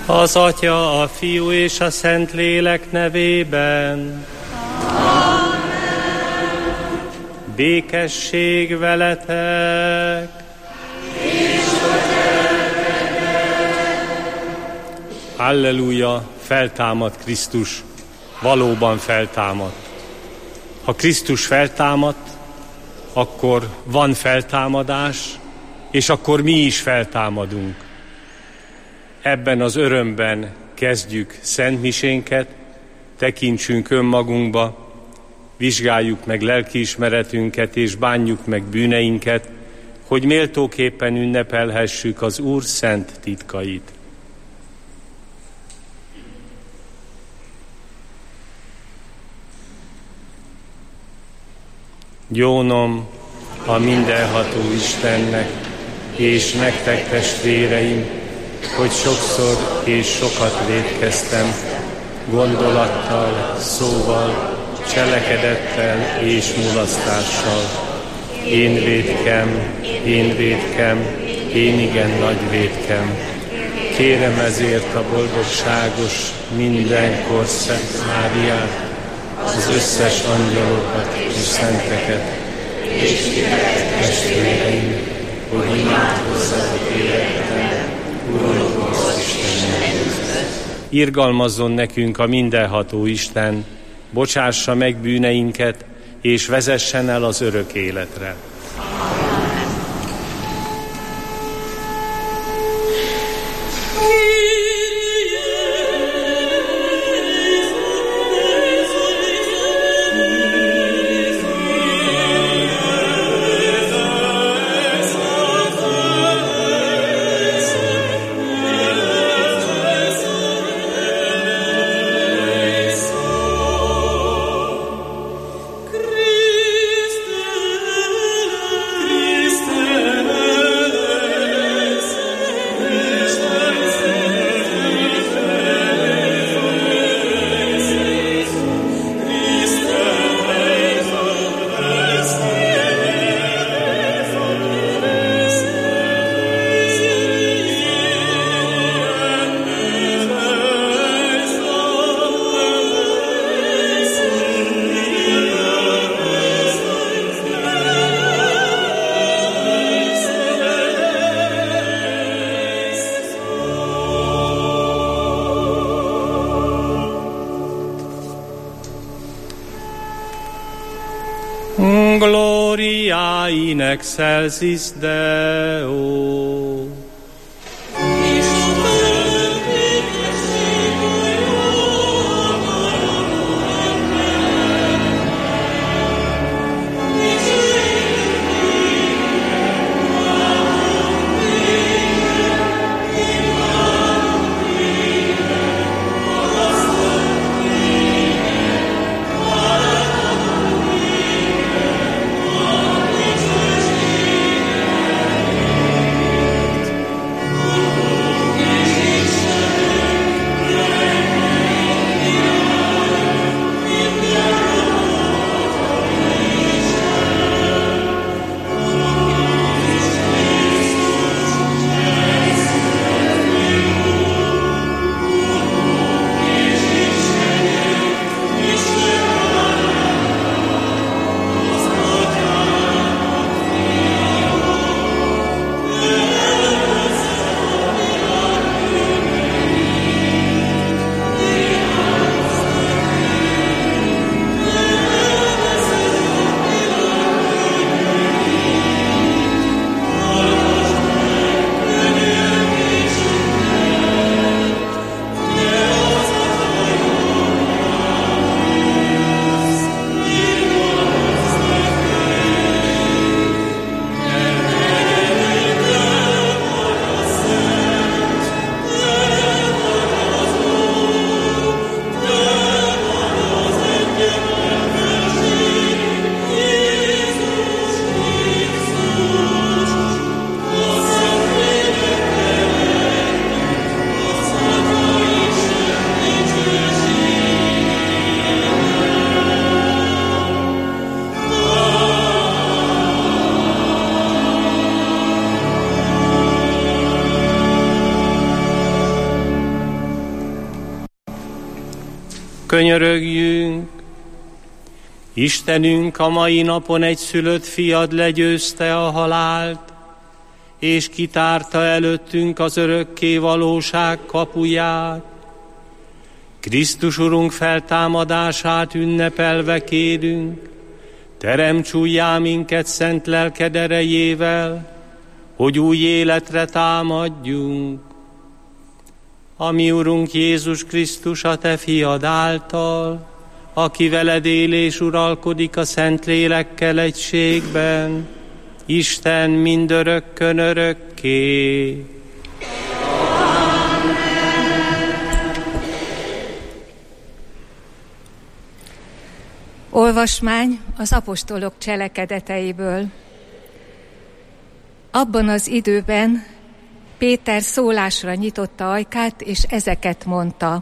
Az Atya, a Fiú és a Szentlélek nevében. Amen. Békesség veletek. És a Halleluja, feltámad Krisztus, valóban feltámadt. Ha Krisztus feltámadt, akkor van feltámadás, és akkor mi is feltámadunk. Ebben az örömben kezdjük szentmisénket, tekintsünk önmagunkba, vizsgáljuk meg lelkiismeretünket és bánjuk meg bűneinket, hogy méltóképpen ünnepelhessük az Úr szent titkait. Gyónom a mindenható Istennek, és nektek testvéreim, hogy sokszor és sokat vétkeztem, gondolattal, szóval, cselekedettel és mulasztással. Én vétkem, én igen nagy vétkem. Kérem ezért a boldogságos, mindenkor Szent Máriát, az összes angyalokat és szenteket, és titeket testvéreim, hogy imádkozzatok életben, Urunk az Istennek. Irgalmazzon nekünk a mindenható Isten, bocsássa meg bűneinket, és vezessen el az örök életre. Gloria in excelsis Deo. Könyörögjünk! Istenünk, a mai napon egy szülött fiad legyőzte a halált, és kitárta előttünk az örökké valóság kapuját. Krisztus Urunk feltámadását ünnepelve kérünk, teremts újjá minket szent lelked erejével, hogy új életre támadjunk. A mi Urunk Jézus Krisztus, a te fiad által, aki veled él és uralkodik a Szentlélekkel egységben, Isten mindörökkön örökké. Amen. Olvasmány az apostolok cselekedeteiből. Abban az időben Péter szólásra nyitotta ajkát, és ezeket mondta.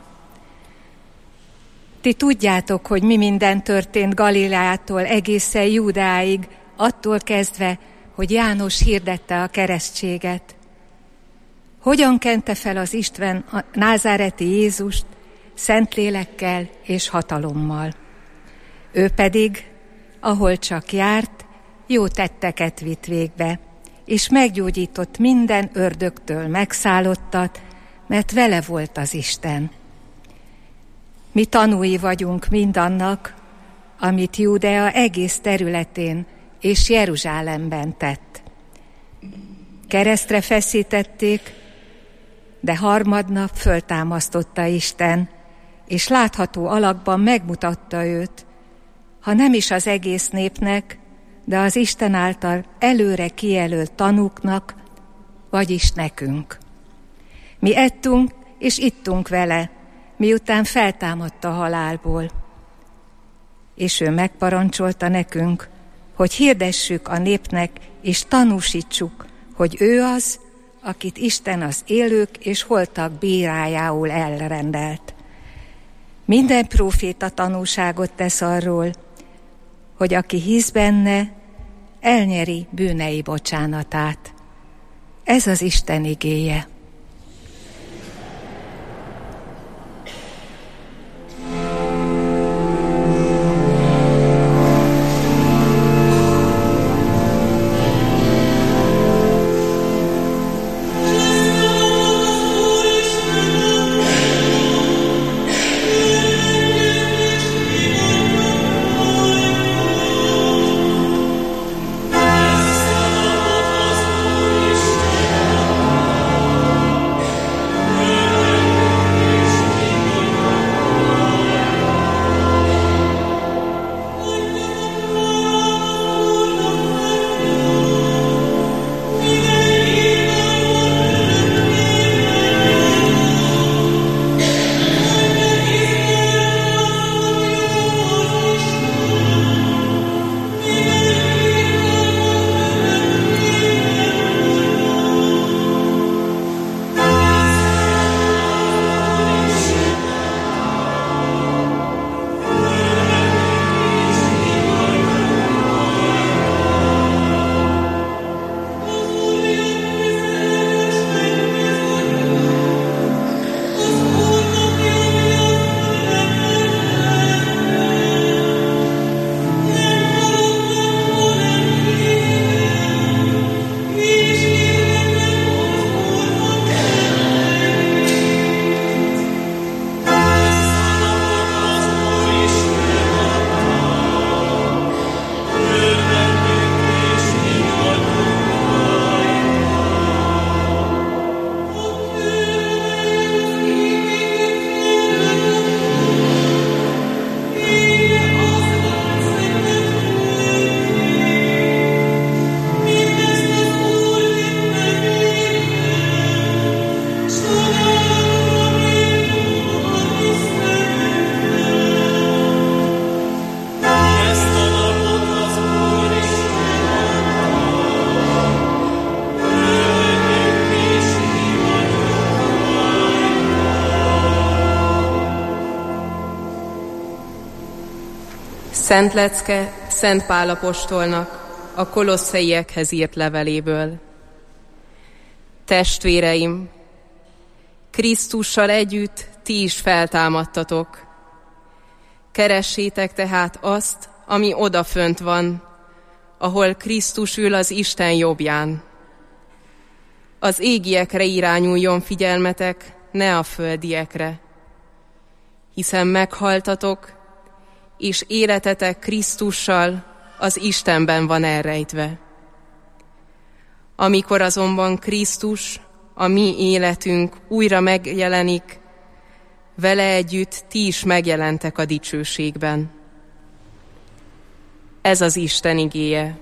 Ti tudjátok, hogy mi minden történt Galileától egészen Júdeáig, attól kezdve, hogy János hirdette a keresztséget. Hogyan kente fel az Isten a názáreti Jézust Szentlélekkel és hatalommal. Ő pedig, ahol csak járt, jó tetteket vitt végbe, és meggyógyított minden ördögtől megszállottat, mert vele volt az Isten. Mi tanúi vagyunk mindannak, amit Júdea egész területén és Jeruzsálemben tett. Keresztre feszítették, de harmadnap föltámasztotta Isten, és látható alakban megmutatta őt, ha nem is az egész népnek, de az Isten által előre kijelölt tanúknak, vagyis nekünk. Mi ettünk és ittunk vele, miután feltámadt a halálból. És ő megparancsolta nekünk, hogy hirdessük a népnek, és tanúsítsuk, hogy ő az, akit Isten az élők és holtak bírájául elrendelt. Minden próféta tanúságot tesz arról, hogy aki hisz benne, elnyeri bűnei bocsánatát. Ez az Isten igéje. Szent lecke Szent Pál apostolnak a kolosszaiekhez írt leveléből. Testvéreim, Krisztussal együtt ti is feltámadtatok, Keressétek tehát azt, ami odafönt van, ahol Krisztus ül az Isten jobbján. Az égiekre irányuljon figyelmetek, ne a földiekre, hiszen meghaltatok, és életetek Krisztussal az Istenben van elrejtve. Amikor azonban Krisztus, a mi életünk újra megjelenik, vele együtt ti is megjelentek a dicsőségben. Ez az Isten igéje.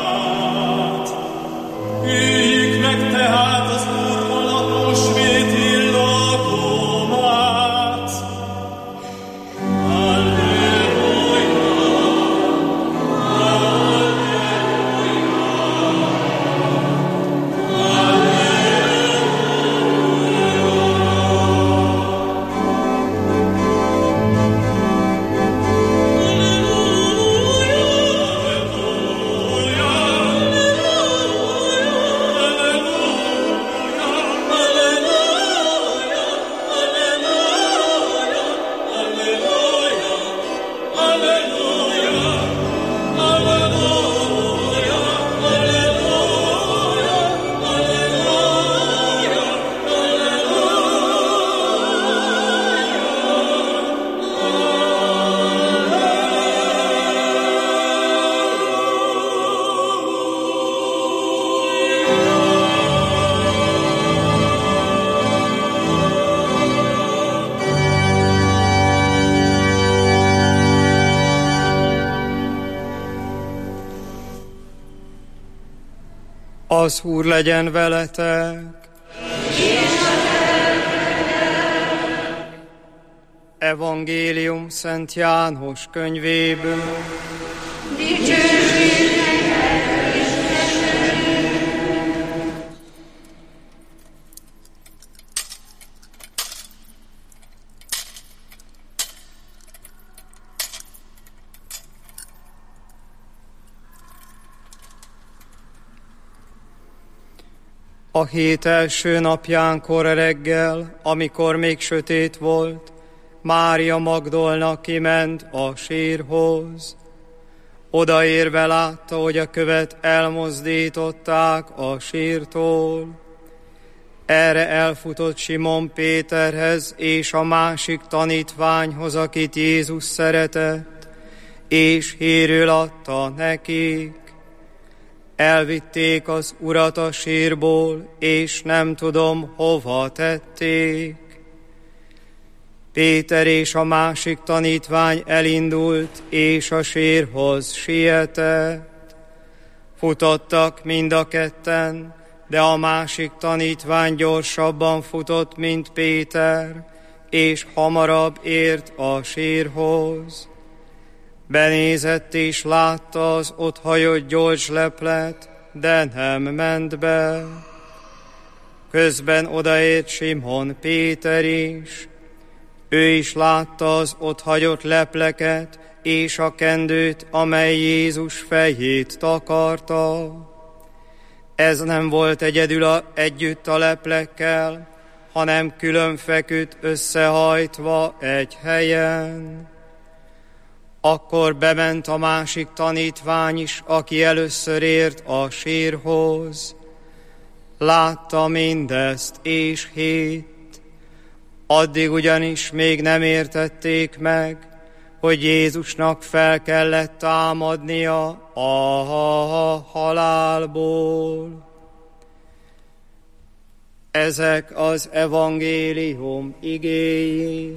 Tehát az Úrral a húsvéti Az Úr legyen veletek. Evangélium Szent János könyvéből. A hét első napján kora reggel, amikor még sötét volt, Mária Magdolna kiment a sírhoz. Odaérve látta, hogy a követ elmozdították a sírtól. Erre elfutott Simon Péterhez és a másik tanítványhoz, akit Jézus szeretett, és hírül adta nekik. Elvitték az Urat a sírból, és nem tudom, hova tették. Péter és a másik tanítvány elindult, és a sírhoz sietett. Futottak mind a ketten, de a másik tanítvány gyorsabban futott, mint Péter, és hamarabb ért a sírhoz. Benézett és látta az ott hagyott gyolcsleplet, de nem ment be. Közben odaért Simon Péter is. Ő is látta az ott hagyott lepleket és a kendőt, amely Jézus fejét takarta. Ez nem volt együtt a leplekkel, hanem külön feküdt összehajtva egy helyen. Akkor bement a másik tanítvány is, aki először ért a sírhoz. Látta mindezt, és hitt. Addig ugyanis még nem értették meg, hogy Jézusnak fel kellett támadnia a halálból. Ezek az evangélium igéi.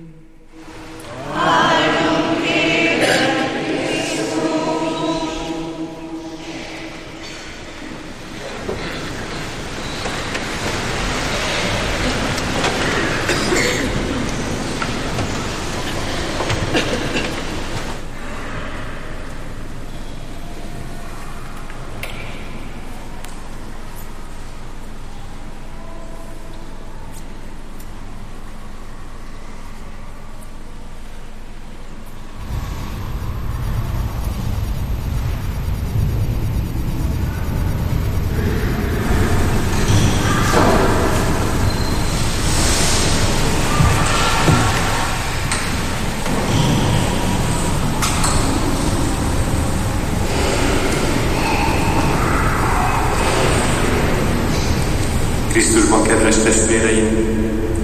Krisztusban, kedves testvéreim,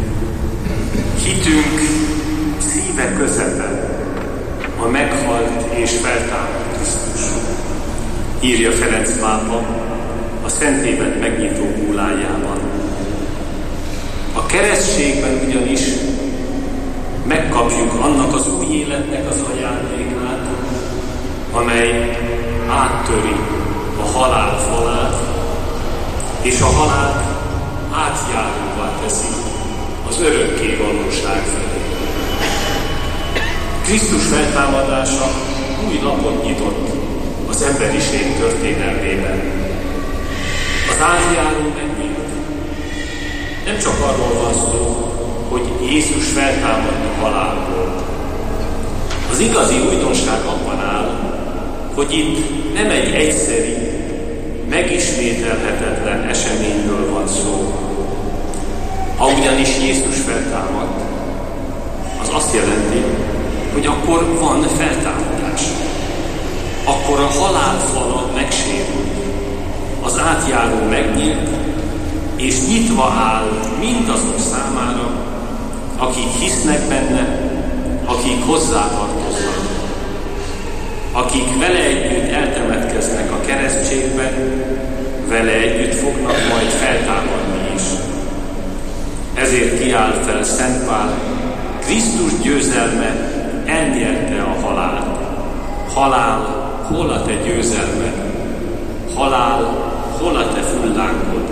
hitünk szíve közepe a meghalt és feltámadt Krisztus. Írja Ferenc pápa a Szentévet megnyitó búlájában. A keresztségben ugyanis megkapjuk annak az új életnek az ajándékát, amely áttöri a halál falát, és a halált átjáróvá teszi az örökké valóság felé. Krisztus feltámadása új lapot nyitott az emberiség történelmében. Az átjáró megnyílt. Nem csak arról van szó, hogy Jézus feltámadt a halálból. Az igazi újdonság abban áll, hogy itt nem egy egyszeri, megismételhetetlen eseményről van szó. Ha ugyanis Jézus feltámadt, az azt jelenti, hogy akkor van feltámadás. Akkor a halálfala megsérült, az átjáró megnyílt, és nyitva áll mindazok számára, akik hisznek benne, akik hozzátartoznak, akik vele együtt eltemetkeznek a keresztségben, vele együtt fognak majd feltámadni is. Ezért kiáll fel Szent Pál, Krisztus győzelme elnyerte a halált. Halál, hol a te győzelmed? Halál, hol a te fullánkod?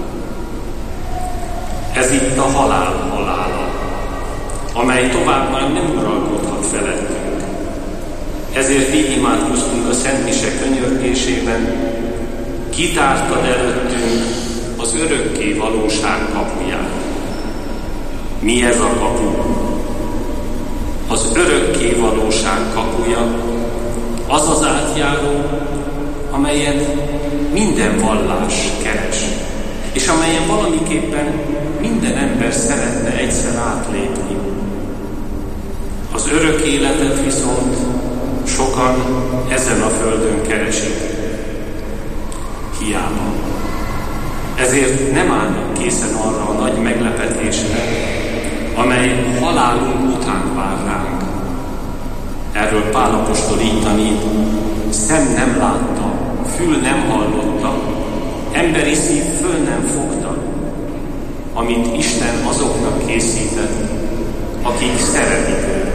Ez itt a halál halála, amely tovább már nem uralkodhat felettünk. Ezért így imádkoztunk a Szent Mise könyörgésében, kitártad előttünk az örökké valóság kapuját. Mi ez a kapu? Az örökké valóság kapuja, az az átjáró, amelyet minden vallás keres, és amelyen valamiképpen minden ember szeretne egyszer átlépni. Az örök életet viszont sokan ezen a földön keresik. Hiába. Ezért nem állnak készen arra a nagy meglepetésre, amely halálunk után vár ránk. Erről Pál apostol így tanít: szem nem látta, fül nem hallotta, emberi szív föl nem fogta, amit Isten azoknak készített, akik szeretik őt.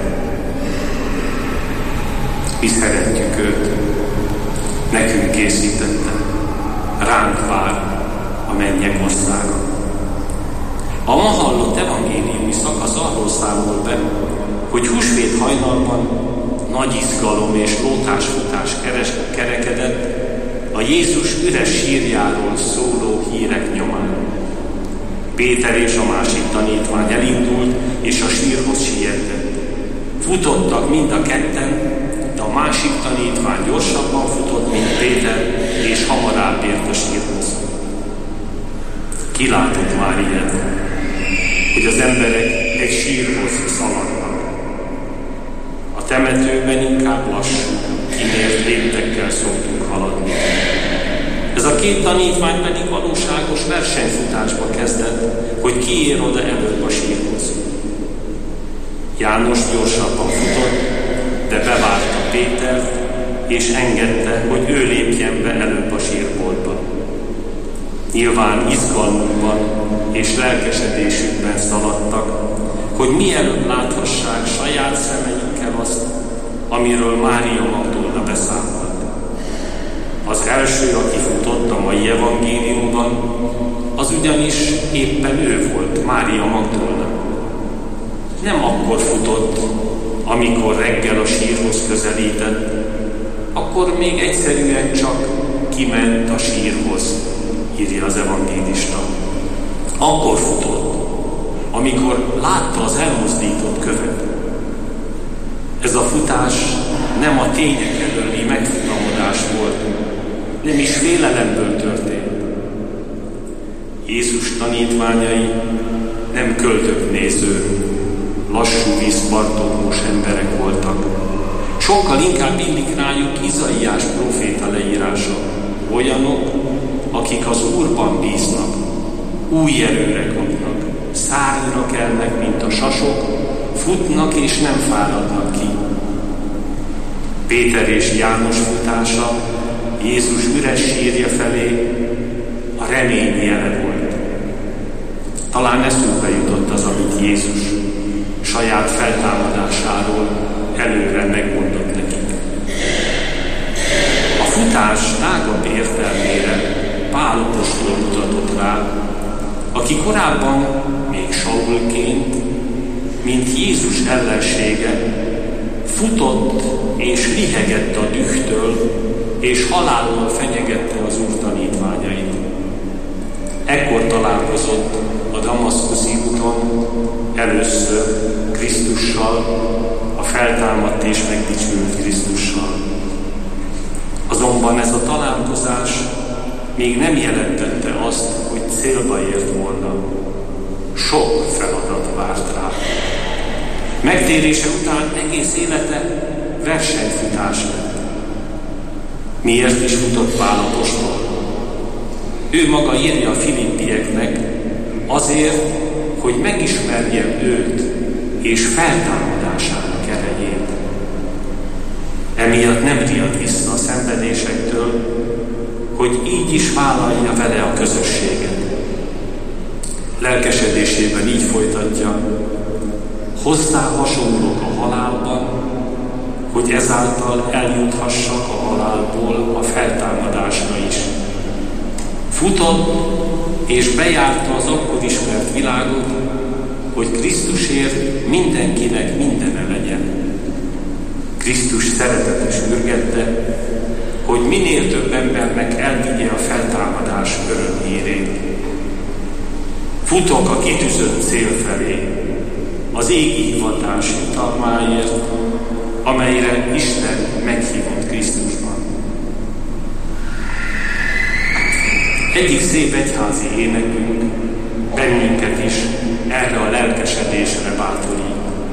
Mi szeretjük őt, nekünk készítette, ránk vár a mennyek országa. A ma hallott evangéliumi szakasz arról számol be, hogy húsvét hajnalban nagy izgalom és lótásfutás kerekedett a Jézus üres sírjáról szóló hírek nyomán. Péter és a másik tanítvány elindult, és a sírhoz sietett. Futottak mind a ketten, de a másik tanítvány gyorsabban futott, mint Péter, és hamarabb ért a sírhoz. Ki látott már ilyet, hogy az emberek egy sírhoz szaladnak? A temetőben inkább lassú, kimért léptekkel szoktunk haladni. Ez a két tanítvány pedig valóságos versenyfutásba kezdett, hogy ki ér oda előbb a sírhoz. János gyorsabban futott, de bevárta Pétert, és engedte, hogy ő lépjen be előbb a sírboltba. Nyilván izgalmukban és lelkesedésükben szaladtak, hogy mielőbb láthassák saját szemeikkel azt, amiről Mária Magdolna beszámolt. Az első, aki futott a mai evangéliumban, az ugyanis éppen ő volt, Mária Magdolna. Nem akkor futott, amikor reggel a sírhoz közelített, akkor még egyszerűen csak kiment a sírhoz, írja az evangélista. Akkor futott, amikor látta az elmozdított követ. Ez a futás nem a tények előli megfutamodás volt, nem is félelemből történt. Jézus tanítványai nem költöknéző, lassú vízparton emberek voltak. Sokkal inkább illik rájuk Izaiás próféta leírása. Olyanok, akik az Úrban bíznak, új erőre kapnak, szárnyra kelnek, mint a sasok, futnak és nem fáradnak ki. Péter és János futása Jézus üres sírja felé a remény jele volt. Talán eszükbe jutott az, amit Jézus saját feltámadásáról előre megmondott nekik. A futás tágabb értelmére Pál apostol mutatott rá, aki korábban még Saulként, mint Jézus ellensége, futott és lihegett a dühtől, és halállal fenyegette az Úr tanítványait. Ekkor találkozott a damaszkuszi úton először Krisztussal, a feltámadt és megdicsült Krisztussal. Azonban ez a találkozás még nem jelentette azt, hogy célba ért volna. Sok feladat várt rá. Megtérése után egész élete versenyfutás lett. Miért is futott Pál apostol? Ő maga írja a filippieknek azért, hogy megismerje őt és feltámadásának erejét. Emiatt nem riad vissza a szenvedésektől, hogy így is vállalja vele a közösséget. Lelkesedésében így folytatja: hozzá hasonlók a halálban, hogy ezáltal eljuthassak a halálból a feltámadásra is. Futott és bejárta az akkor ismert világot, hogy Krisztusért mindenkinek mindene legyen. Krisztus szeretete sürgette, hogy minél több embernek elvigye a feltámadás örömhírét. Futok a kitűzött cél felé, az égi hivatás jutalmáért, amelyre Isten meghívott Krisztusban. Egyik szép egyházi énekünk bennünket is erre a lelkesedésre bátorít.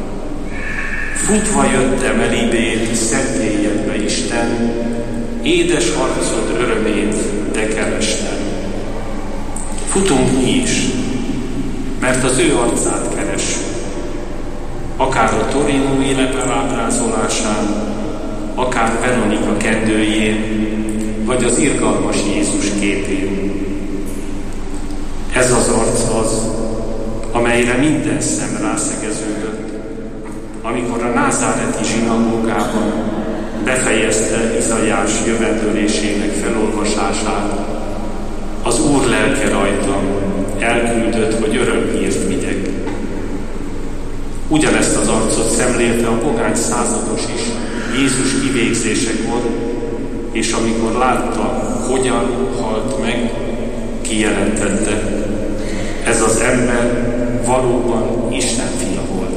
Futva jöttem elibét, szentéljen be Isten, édes harcod örömét de kerestem. Futunk mi is, mert az ő arcát keressük. Akár a torinói lepel ábrázolásán, akár Veronika kendőjén, vagy az irgalmas Jézus képén. Ez az arc az, amelyre minden szem rászegeződött, amikor a názáreti zsinagógában befejezte Izaiás jövendőlésének felolvasását. Az Úr lelke rajtam elküldött, hogy örömhírt vigyek. Ugyanezt az arcot szemlélte a pogány százados is Jézus kivégzésekor, és amikor látta, hogyan halt meg, kijelentette: ez az ember valóban Isten fia volt.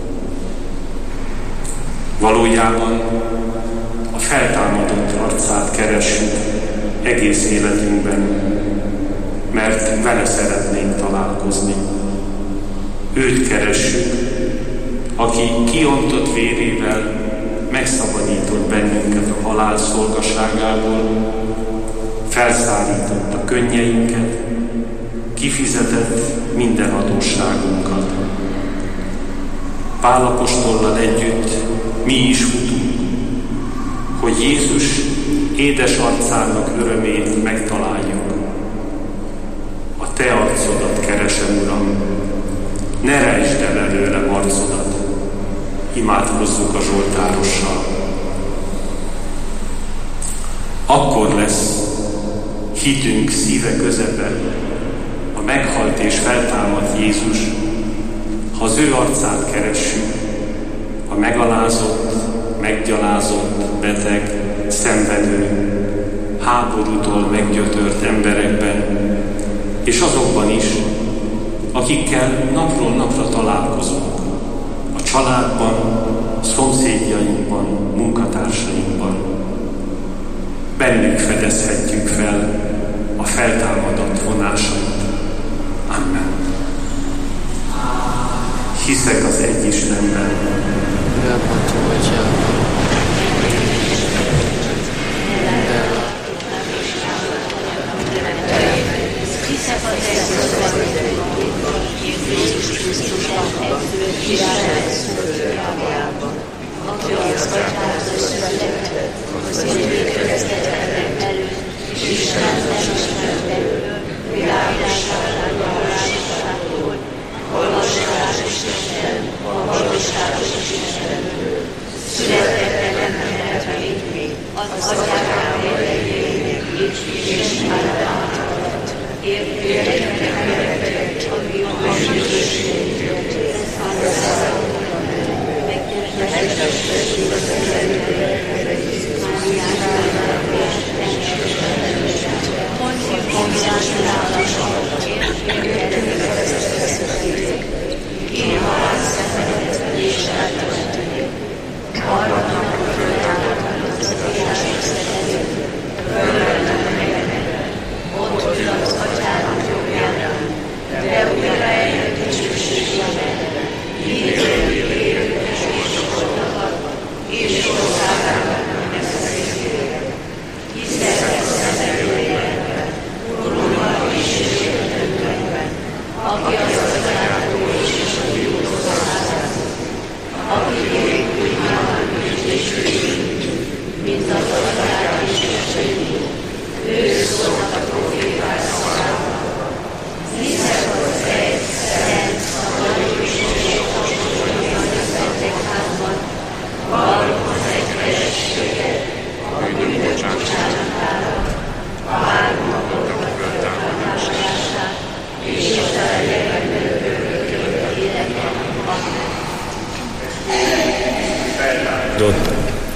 Valójában a feltámadott arcát keressük egész életünkben, mert vele szeretnénk találkozni. Őt keressük, aki kiontott vérével megszabadított bennünket a halál szolgaságából, felszállította könnyeinket, kifizetett minden adósságunkat. Pál apostollal együtt mi is futunk, hogy Jézus édes arcának örömét megtaláljuk. A te arcodat keresem, Uram, ne rejtsd el előlem arcodat. Imádkozzuk a zsoltárossal. Akkor lesz hitünk szíve közepe a meghalt és feltámadt Jézus, ha az ő arcát keressük a megalázott, meggyalázott, beteg, szenvedő, háborútól meggyötört emberekben, és azokban is, akikkel napról napra találkozunk, a családban, szomszédjainkban, munkatársainkban. Bennük fedezhetjük fel a feltámadott vonásait. Amen. Hiszek az egy Istenben. Hiszek az Jézus Krisztusban, egyfőt király szülőjában, aki az atyától született, az idők kezdetek előtt, és Isten nem belül, világosságtól, valóságos Isten, a valóságos Istenből, született elemedetvény, az atyának élejének, és már átadott, értéknek meredett, ami a közösséget, az megtestesíti az embereket, ott ül az atyának jobbjára, de újra eljött Dicsőségben,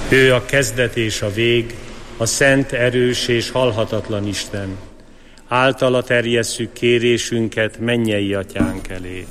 Ő a kezdet és a vég, a szent, erős és halhatatlan Isten. Általa terjesszük kérésünket mennyei atyánk elé.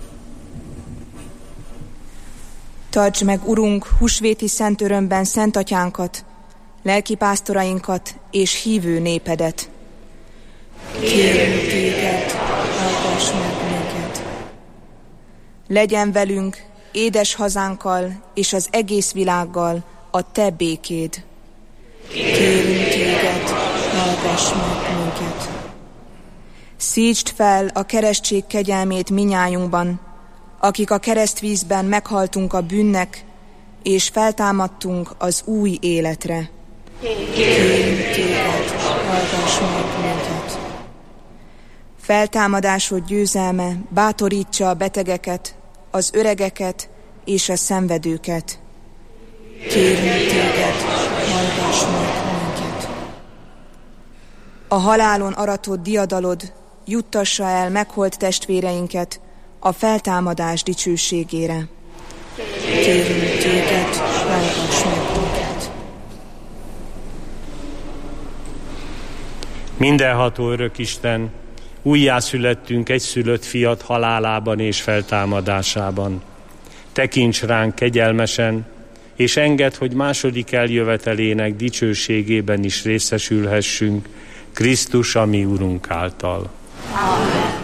Tartsd meg, Urunk, húsvéti szent örömben szent atyánkat, lelkipásztorainkat és hívő népedet. Kérünk téged, hallgass meg minket. Legyen velünk, édes hazánkkal és az egész világgal a te békéd. Kérünk téged, hallgass meg minket. Szítsd fel a keresztség kegyelmét minnyájunkban, akik a keresztvízben meghaltunk a bűnnek, és feltámadtunk az új életre. Kérünk téged, hallgass meg minket. Feltámadásod győzelme bátorítsa a betegeket, az öregeket és a szenvedőket. Kérünk téged, hallgass meg minket. A halálon aratott diadalod juttassa el meghalt testvéreinket a feltámadás dicsőségére. Kérünk téged, hallgass meg minket. Mindenható örök Isten, újjászülettünk egyszülött fiat halálában és feltámadásában. Tekints ránk kegyelmesen, és engedd, hogy második eljövetelének dicsőségében is részesülhessünk, Krisztus, a mi Urunk által. Amen.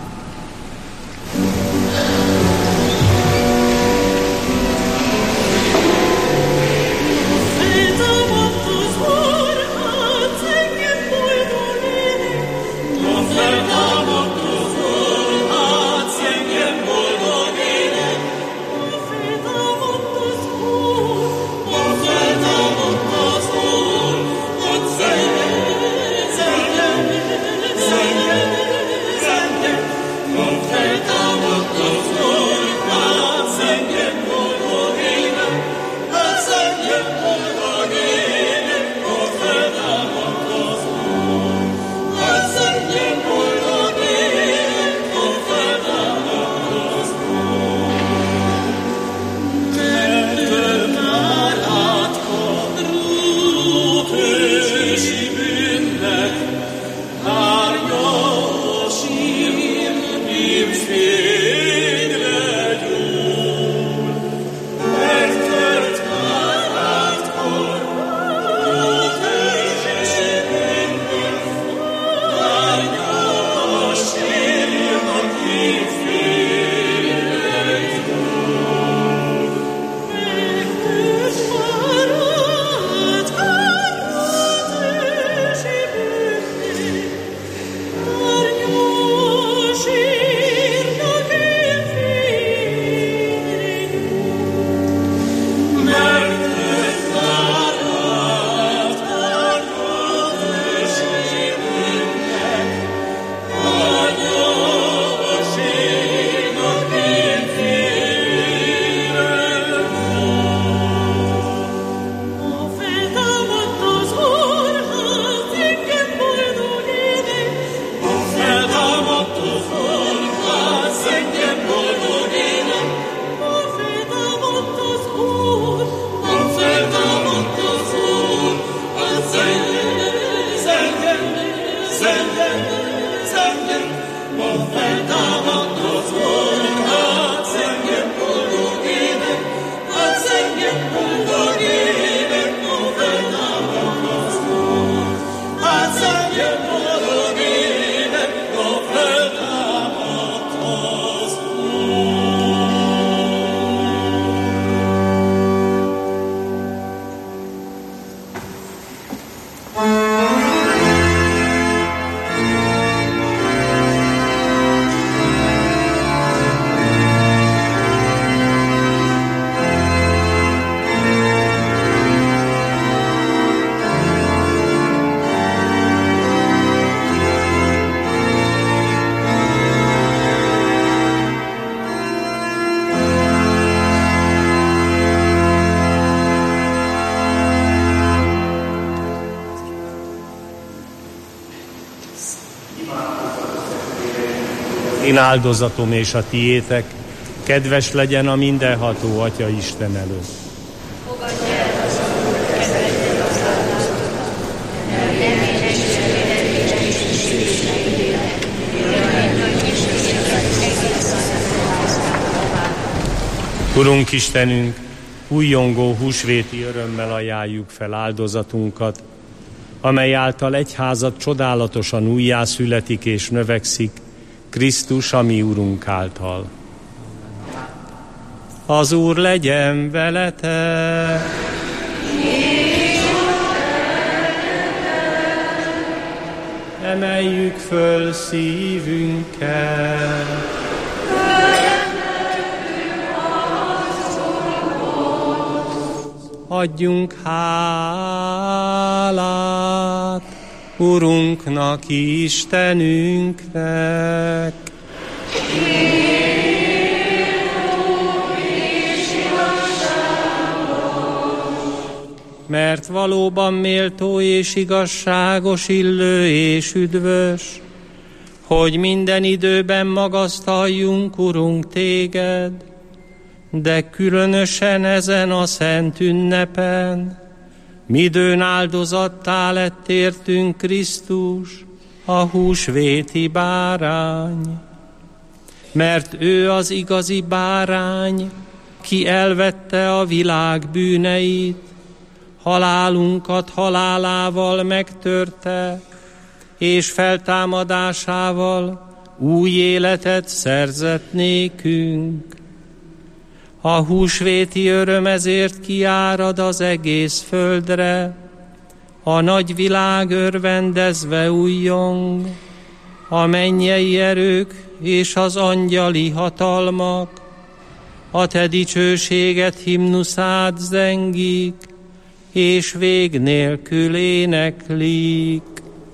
Én áldozatom és a tiétek kedves legyen a mindenható Atya Isten előtt. Fogadj el az Urunk Istenünk, újjongó húsvéti örömmel ajánljuk fel áldozatunkat, amely által egyházad csodálatosan újjászületik és növekszik, Krisztus, a mi Urunk által. Az Úr legyen veletek! Emeljük föl szívünket! Adjunk hálát Urunknak, Istenünknek. Mert valóban méltó és igazságos, illő és üdvös, hogy minden időben magasztaljunk, Urunk, téged, de különösen ezen a szent ünnepen, midőn áldozattá lett értünk Krisztus, a húsvéti bárány. Mert ő az igazi bárány, ki elvette a világ bűneit, halálunkat halálával megtörte, és feltámadásával új életet szerzett nékünk. A húsvéti öröm ezért kiárad az egész földre, a nagy világ örvendezve újjong, a mennyei erők és az angyali hatalmak, a te dicsőséget himnuszád zengik, és vég nélkül éneklik.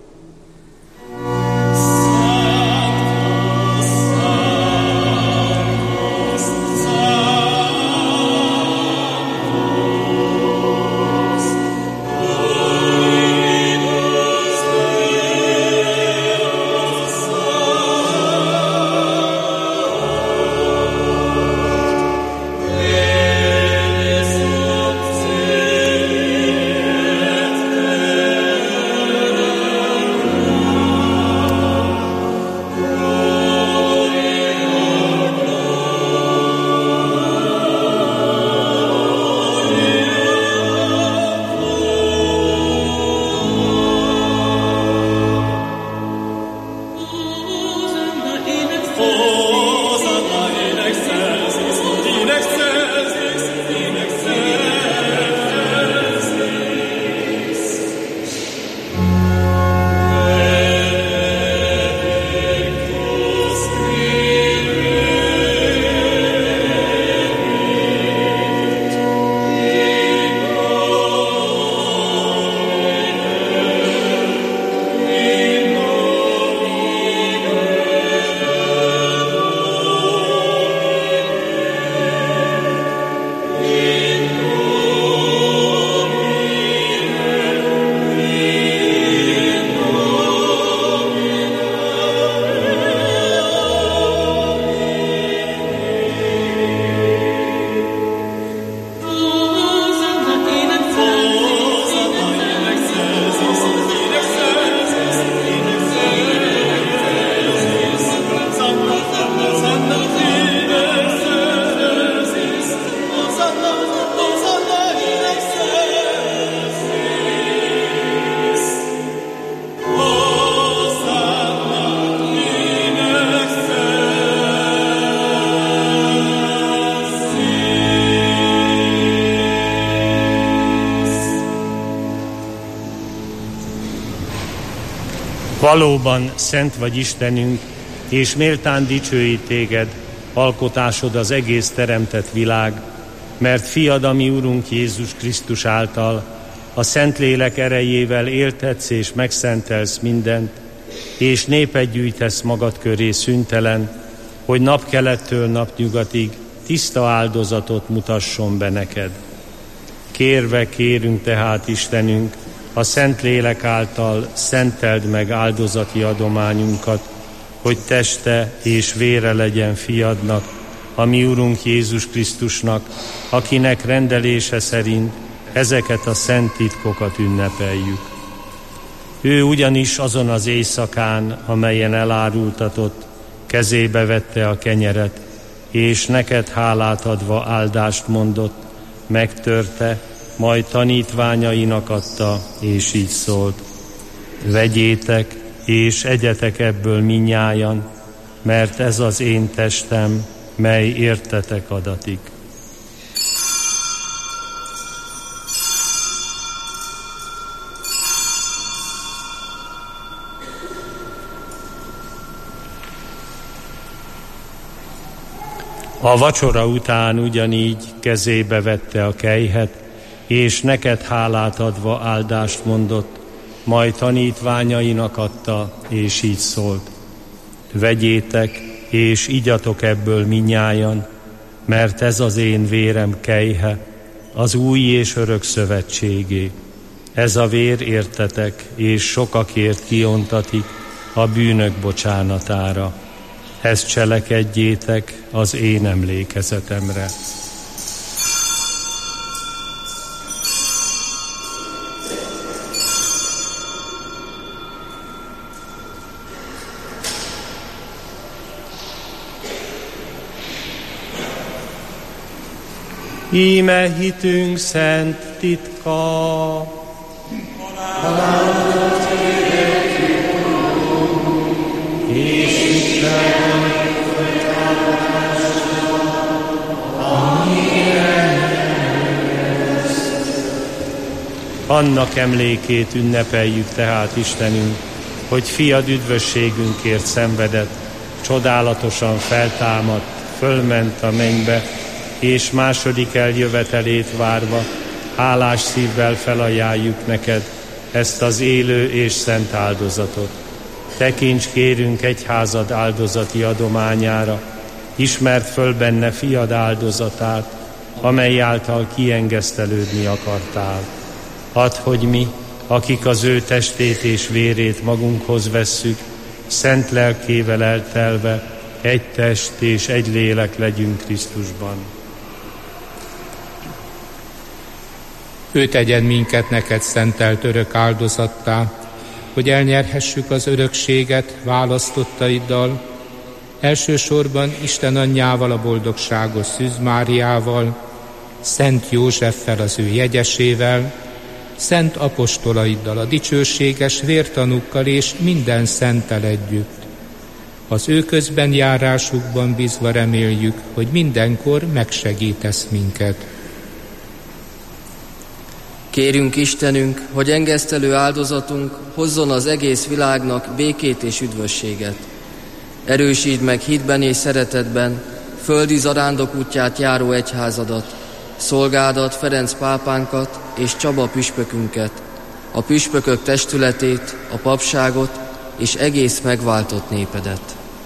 Valóban szent vagy Istenünk, és méltán dicsőít téged, alkotásod az egész teremtett világ, mert fiad, a mi Urunk Jézus Krisztus által, a Szentlélek erejével éltetsz és megszentelsz mindent, és népet gyűjtesz magad köré szüntelen, hogy napkelettől napnyugatig tiszta áldozatot mutasson be neked. Kérve kérünk tehát, Istenünk, a Szentlélek által szenteld meg áldozati adományunkat, hogy teste és vére legyen fiadnak, a mi Urunk Jézus Krisztusnak, akinek rendelése szerint ezeket a szent titkokat ünnepeljük. Ő ugyanis azon az éjszakán, amelyen elárultatott, kezébe vette a kenyeret, és neked hálát adva áldást mondott, megtörte, majd tanítványainak adta, és így szólt: vegyétek, és egyetek ebből mindnyájan, mert ez az én testem, mely értetek adatik. A vacsora után ugyanígy kezébe vette a kelyhet, és neked hálát adva áldást mondott, majd tanítványainak adta, és így szólt: vegyétek, és igyatok ebből mindnyájan, mert ez az én vérem kelyhe, az új és örök szövetségé. Ez a vér értetek, és sokakért kiontatik a bűnök bocsánatára. Ezt cselekedjétek az én emlékezetemre. Íme hitünk szent titka. Annak emlékét ünnepeljük tehát, Istenünk, hogy fiad üdvösségünkért szenvedett, csodálatosan feltámadt, fölment a mennybe, és második eljövetelét várva, hálás szívvel felajánljuk neked ezt az élő és szent áldozatot. Tekints kérünk egyházad áldozati adományára, ismerd föl benne fiad áldozatát, amely által kiengesztelődni akartál. Add, hogy mi, akik az ő testét és vérét magunkhoz vesszük, szent lelkével eltelve, egy test és egy lélek legyünk Krisztusban. Ő tegyen minket neked szentelt örök áldozattá, hogy elnyerhessük az örökséget választottaiddal, elsősorban Isten anyjával, a boldogságos Szűz Máriával, Szent Józseffel, az ő jegyesével, szent apostolaiddal, a dicsőséges vértanúkkal és minden szenttel együtt. Az ő közben járásukban bízva reméljük, hogy mindenkor megsegítesz minket. Kérünk Istenünk, hogy engesztelő áldozatunk hozzon az egész világnak békét és üdvösséget. Erősítsd meg hitben és szeretetben földi zarándok útját járó egyházadat, szolgádat, Ferenc pápánkat és Csaba püspökünket, a püspökök testületét, a papságot és egész megváltott népedet.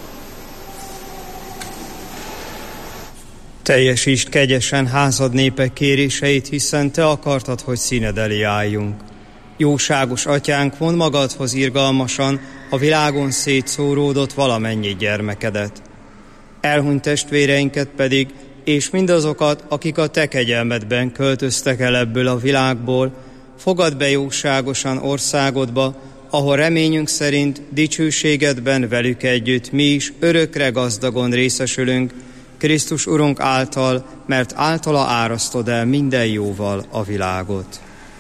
Teljesítsd kegyesen házad népek kéréseit, hiszen te akartad, hogy színed elé álljunk. Jóságos atyánk, mondd magadhoz irgalmasan a világon szétszóródott valamennyi gyermekedet. Elhunyt testvéreinket pedig, és mindazokat, akik a te kegyelmedben költöztek el ebből a világból, fogadd be jóságosan országodba, ahol reményünk szerint dicsőségedben velük együtt mi is örökre gazdagon részesülünk, Krisztus Urunk által, mert általa árasztod el minden jóval a világot.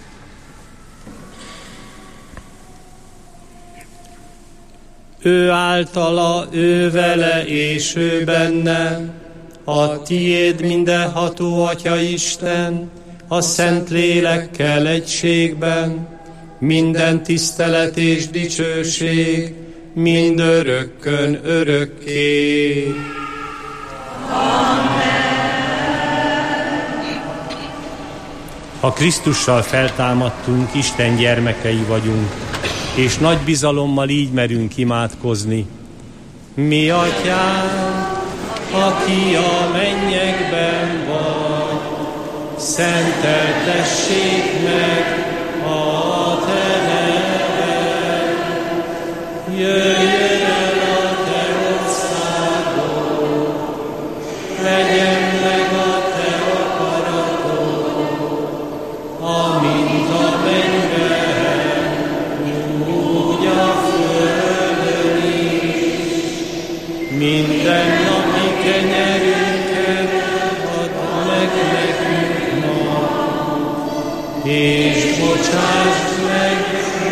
Ő általa, ő vele és ő benne, a tiéd mindenható Atya Isten, a Szent Lélekkel egységben, minden tisztelet és dicsőség, mindörökkön örökké. Ha Krisztussal feltámadtunk, Isten gyermekei vagyunk, és nagy bizalommal így merünk imádkozni. Mi Atyánk, aki a mennyekben vagy, szenteltessék meg a te neved, jöjjön el a te országod, legyen meg a te akaratod, amint a mennyben, úgy a földön is. Minden napi kenyerünk és bocsásd meg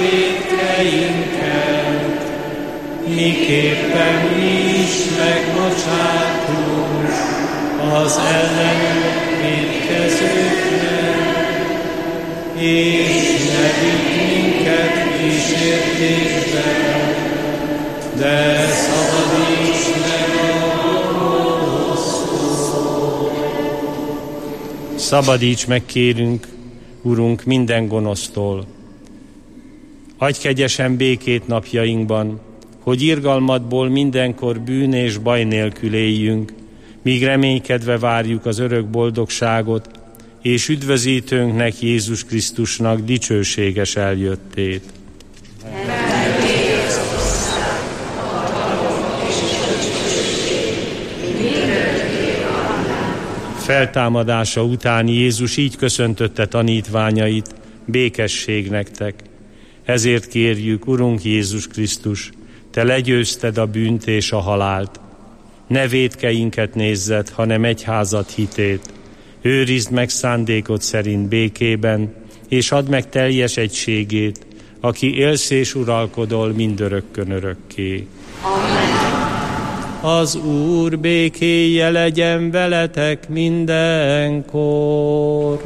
vétkeinket, miképpen mi is megbocsátunk az ellenünk vétkezőknek, és ne vigy minket kísértésbe, de szabadíts meg a gonosztól. Szabadíts meg, kérünk, Urunk, minden gonosztól. Adj kegyesen békét napjainkban, hogy irgalmadból mindenkor bűn és baj nélkül éljünk, míg reménykedve várjuk az örök boldogságot, és üdvözítőnknek, Jézus Krisztusnak dicsőséges eljöttét. Feltámadása után Jézus így köszöntötte tanítványait: békesség nektek. Ezért kérjük, Urunk Jézus Krisztus, Te legyőzted a bűnt és a halált. Ne vétkeinket nézzed, hanem egyházad hitét. Őrizd meg szándékod szerint békében, és add meg teljes egységét, aki élsz és uralkodol mindörökkön örökké. Amen. Az Úr békéje legyen veletek mindenkor.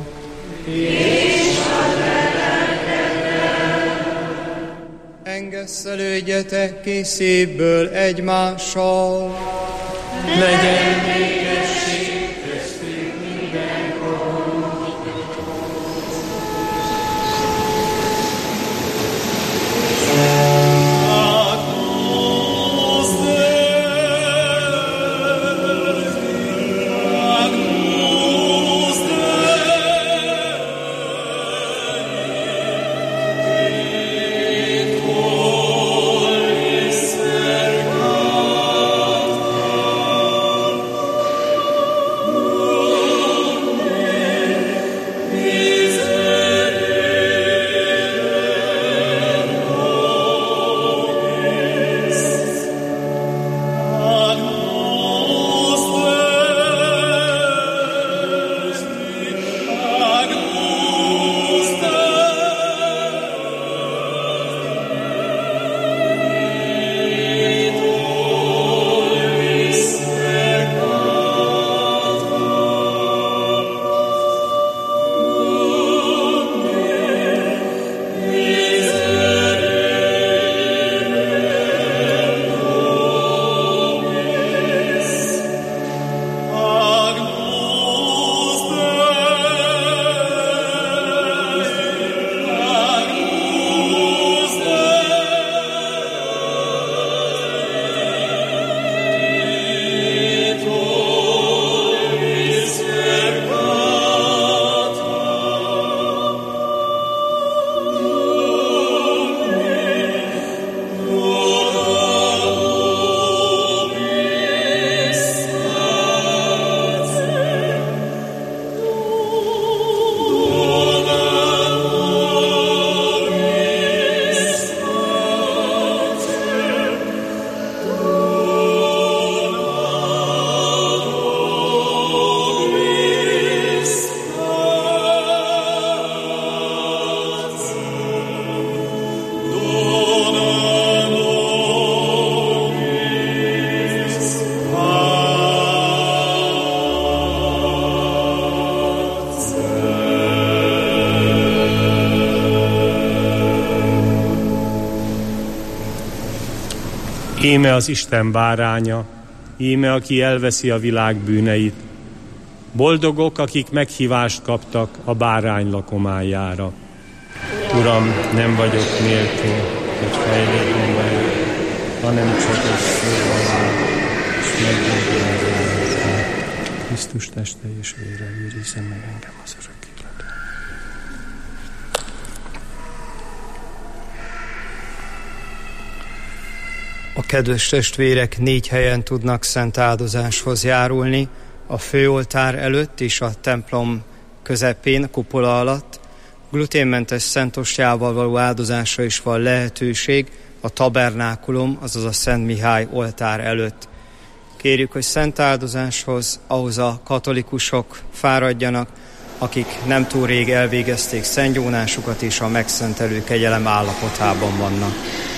Engesszelődjetek ki szívből egymással. Legyen békesség köztünk mindenkor. Íme az Isten báránya, íme aki elveszi a világ bűneit. Boldogok, akik meghívást kaptak a bárány lakomájára. Uram, nem vagyok méltó, hogy fejlődjön meg, hanem csak egy szóval, és meggyógyulni. Krisztus teste és vére őrizzen meg engem az örök életben. A kedves testvérek 4 helyen tudnak szent áldozáshoz járulni, a főoltár előtt és a templom közepén, a kupola alatt. Gluténmentes szentostjával való áldozásra is van lehetőség a tabernákulum, azaz a Szent Mihály oltár előtt. Kérjük, hogy szent áldozáshoz ahhoz a katolikusok fáradjanak, akik nem túl rég elvégezték szentgyónásukat és a megszentelő kegyelem állapotában vannak.